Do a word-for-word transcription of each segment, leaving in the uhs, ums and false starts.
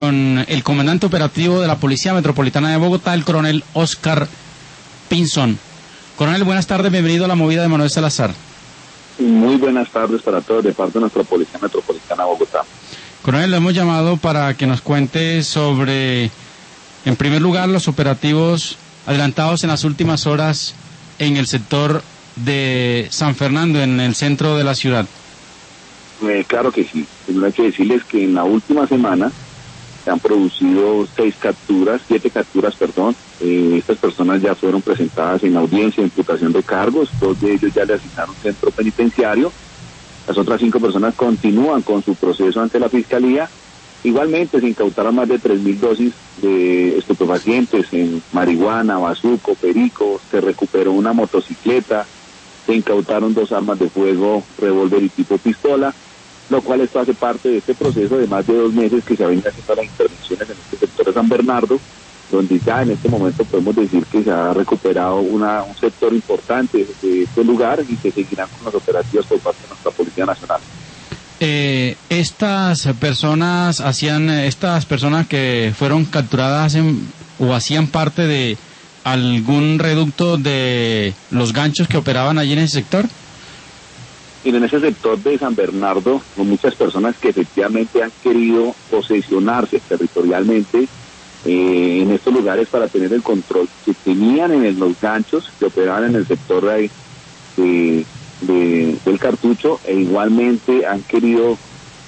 Con el comandante operativo de la Policía Metropolitana de Bogotá, el coronel Oscar Pinzón. Coronel, buenas tardes, bienvenido a la movida de Manuel Salazar. Muy buenas tardes para todos de parte de nuestra Policía Metropolitana de Bogotá. Coronel, lo hemos llamado para que nos cuente sobre, en primer lugar, los operativos adelantados en las últimas horas en el sector de San Fernando, en el centro de la ciudad. Eh, claro que sí. Primero hay que decirles que en la última semana se han producido seis capturas, siete capturas, perdón. Eh, estas personas ya fueron presentadas en audiencia de imputación de cargos, dos de ellos ya le asignaron centro penitenciario. Las otras cinco personas continúan con su proceso ante la Fiscalía. Igualmente se incautaron más de tres mil dosis de estupefacientes en marihuana, bazuco, perico, se recuperó una motocicleta, se incautaron dos armas de fuego, revólver y tipo pistola, lo cual esto hace parte de este proceso de más de dos meses que se ha venido haciendo las intervenciones en este sector de San Bernardo, donde ya en este momento podemos decir que se ha recuperado una, un sector importante de este lugar y que seguirán con los operativos por parte de nuestra Policía Nacional. Eh, estas personas hacían, estas personas que fueron capturadas en, o hacían parte de algún reducto de los ganchos que operaban allí en ese sector. Y en ese sector de San Bernardo, con muchas personas que efectivamente han querido posesionarse territorialmente eh, en estos lugares para tener el control que tenían en el, los ganchos que operaban en el sector de, de, de, del cartucho, e igualmente han querido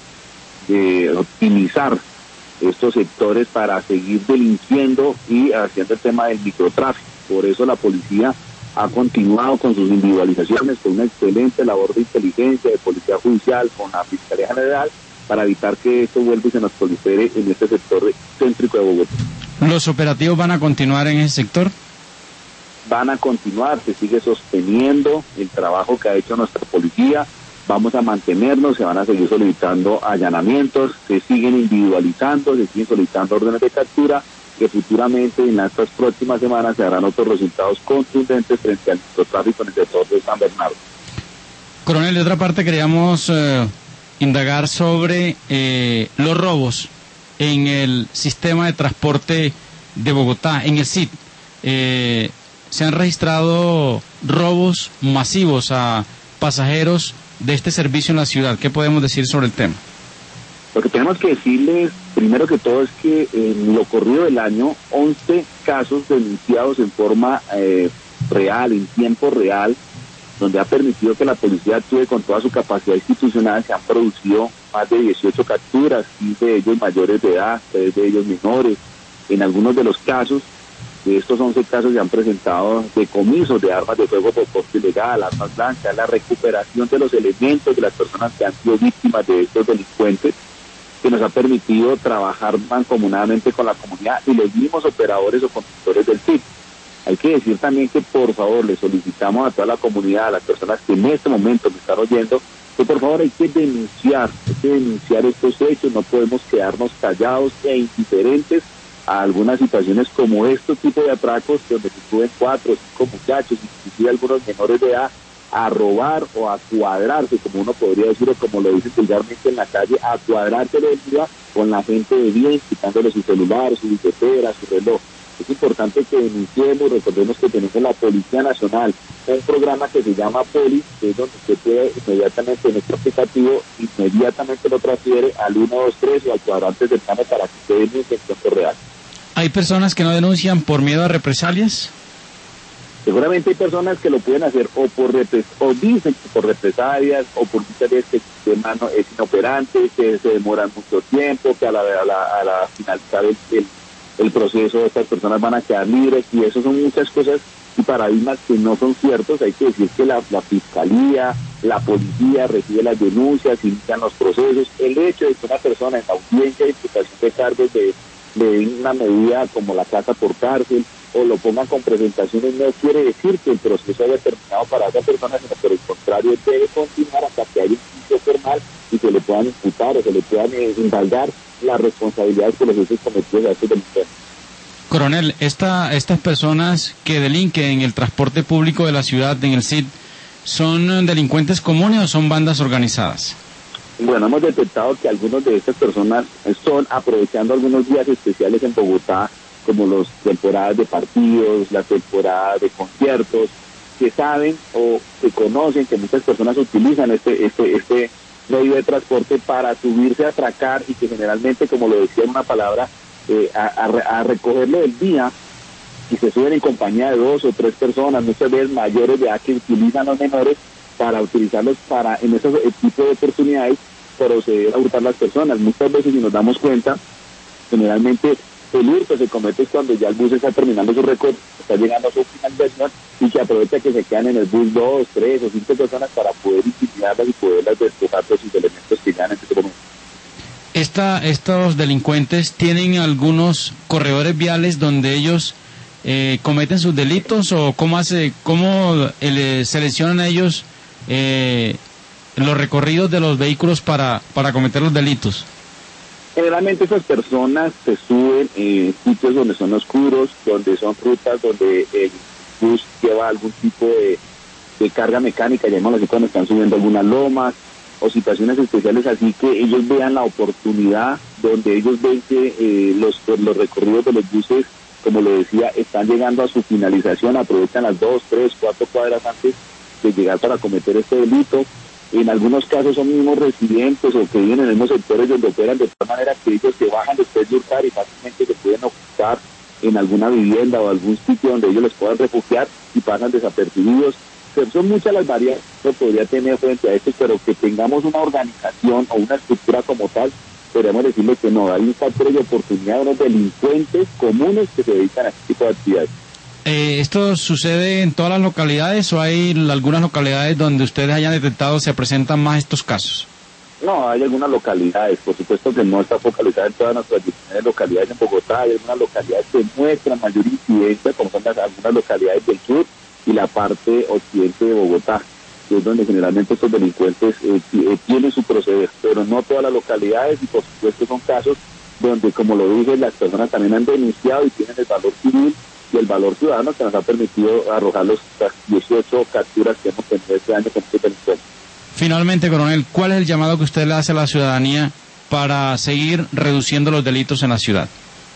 eh, optimizar estos sectores para seguir delinquiendo y haciendo el tema del microtráfico. Por eso la policía ha continuado con sus individualizaciones, con una excelente labor de inteligencia, de policía judicial, con la Fiscalía General, para evitar que esto vuelva y se nos prolifere en este sector céntrico de Bogotá. ¿Los operativos van a continuar en ese sector? Van a continuar, se sigue sosteniendo el trabajo que ha hecho nuestra policía, vamos a mantenernos, se van a seguir solicitando allanamientos, se siguen individualizando, se siguen solicitando órdenes de captura, que futuramente en estas próximas semanas se harán otros resultados contundentes frente al microtráfico en el sector de San Bernardo. Coronel, de otra parte queríamos eh, indagar sobre eh, los robos en el sistema de transporte de Bogotá, en el S I T. Eh, se han registrado robos masivos a pasajeros de este servicio en la ciudad. ¿Qué podemos decir sobre el tema? Lo que tenemos que decirles, primero que todo, es que en lo corrido del año, once casos denunciados en forma eh, real, en tiempo real, donde ha permitido que la policía actúe con toda su capacidad institucional. Se han producido más de dieciocho capturas, quince de ellos mayores de edad, tres de ellos menores. En algunos de los casos, de estos once casos, se han presentado decomisos de armas de fuego por porte ilegal, armas blancas, la recuperación de los elementos de las personas que han sido víctimas de estos delincuentes, que nos ha permitido trabajar mancomunadamente con la comunidad y los mismos operadores o conductores del S I T. Hay que decir también que, por favor, le solicitamos a toda la comunidad, a las personas que en este momento me están oyendo, que por favor hay que denunciar, hay que denunciar estos hechos, no podemos quedarnos callados e indiferentes a algunas situaciones como este tipo de atracos, donde se suben cuatro o cinco muchachos, inclusive algunos menores de edad, a robar o a cuadrarse, como uno podría decir, o como lo dicen vulgarmente en la calle, a cuadrarse el día con la gente de bien, quitándole su celular, su billetera, su reloj. Es importante que denunciemos. Recordemos que tenemos la Policía Nacional, un programa que se llama Polis, que es donde usted puede inmediatamente en este aplicativo, inmediatamente lo transfiere al uno dos tres o al cuadrante cercano para que usted denuncie en tiempo real. ¿Hay personas que no denuncian por miedo a represalias? Seguramente hay personas que lo pueden hacer o por repres o dicen que por represalias, o por muchas veces que el sistema no, es inoperante, que se demoran mucho tiempo, que a la, a la, a la finalizar el, el, el proceso estas personas van a quedar libres, y eso son muchas cosas y paradigmas que no son ciertos. Hay que decir que la, la Fiscalía, la Policía recibe las denuncias, inician los procesos. El hecho de que una persona en la audiencia de imputación de cargos de le den una medida como la casa por cárcel o lo pongan con presentaciones no quiere decir que el proceso haya terminado para esa persona, sino por el contrario, debe continuar hasta que haya un juicio formal y se le puedan imputar o se le puedan eh, invalidar las responsabilidades por los hechos cometidos a estos delincuentes. Coronel, esta, estas personas que delinquen en el transporte público de la ciudad, en el S I T, ¿son delincuentes comunes o son bandas organizadas? Bueno, hemos detectado que algunos de estas personas son aprovechando algunos días especiales en Bogotá, como las temporadas de partidos, las temporadas de conciertos, que saben o que conocen que muchas personas utilizan este este este medio de transporte para subirse a atracar y que generalmente, como lo decía en una palabra, eh, a, a, a recogerlo del día y se suben en compañía de dos o tres personas, muchas veces mayores de edad, que utilizan a los menores para utilizarlos para en esos tipos de oportunidades proceder a hurtar las personas. Muchas veces, si nos damos cuenta, generalmente el hurto se comete cuando ya el bus está terminando su recorrido, está llegando a su finalización y se aprovecha que se quedan en el bus dos, tres o cinco personas para poder intimidarlas y poderlas despojar de sus elementos que llegan en ese momento. Esta, estos delincuentes tienen algunos corredores viales donde ellos eh, cometen sus delitos, o cómo hace, cómo eh, seleccionan ellos eh, los recorridos de los vehículos para, para cometer los delitos. Generalmente esas personas se suben en sitios donde son oscuros, donde son rutas donde el bus lleva algún tipo de, de carga mecánica, llamémoslo así, cuando están subiendo algunas lomas o situaciones especiales, así que ellos vean la oportunidad donde ellos ven que eh, los, los recorridos de los buses, como lo decía, están llegando a su finalización, aprovechan las dos, tres, cuatro cuadras antes de llegar para cometer este delito. En algunos casos son mismos residentes o que viven en los mismos sectores donde operan, de tal manera que ellos se bajan después de hurtar y fácilmente se pueden ocultar en alguna vivienda o algún sitio donde ellos les puedan refugiar y pasan desapercibidos. Pero son muchas las variables que podría tener frente a esto, pero que tengamos una organización o una estructura como tal, podríamos decirle que no, hay un factor de oportunidad de unos delincuentes comunes que se dedican a este tipo de actividades. Eh, ¿Esto sucede en todas las localidades o hay algunas localidades donde ustedes hayan detectado se presentan más estos casos? No, hay algunas localidades, por supuesto que no está focalizada en todas nuestras diecinueve localidades en Bogotá, hay algunas localidades que muestran mayor incidencia, como son las, algunas localidades del sur y la parte occidente de Bogotá, que es donde generalmente estos delincuentes eh, eh, tienen su proceder, pero no todas las localidades, y por supuesto son casos donde, como lo dije, las personas también han denunciado y tienen el valor civil y el valor ciudadano que nos ha permitido arrojar los, las dieciocho capturas que hemos tenido este año con estos delincuentes. Finalmente, coronel, ¿cuál es el llamado que usted le hace a la ciudadanía para seguir reduciendo los delitos en la ciudad?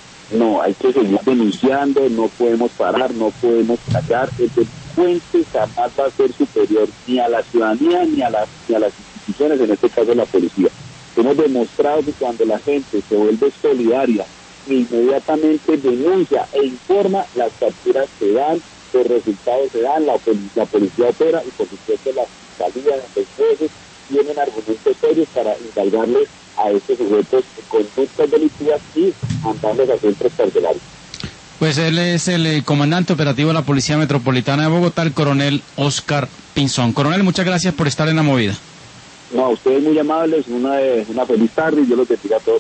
No, hay que seguir denunciando, no podemos parar, no podemos callar. El delincuente jamás va a ser superior ni a la ciudadanía ni a, la, ni a las instituciones, en este caso la policía. Hemos demostrado que cuando la gente se vuelve solidaria, inmediatamente denuncia e informa, las capturas se dan, los resultados se dan, la, la policía opera y por supuesto las fiscalías, los jueces tienen argumentos serios para indalgarles a estos sujetos con conductas delictivas y mandarlos a centros carcelarios. Pues él es el eh, comandante operativo de la Policía Metropolitana de Bogotá, el coronel Oscar Pinzón. Coronel, muchas gracias por estar en La Movida. No, a ustedes muy amables, una, una feliz tarde y yo los bendiga a todos.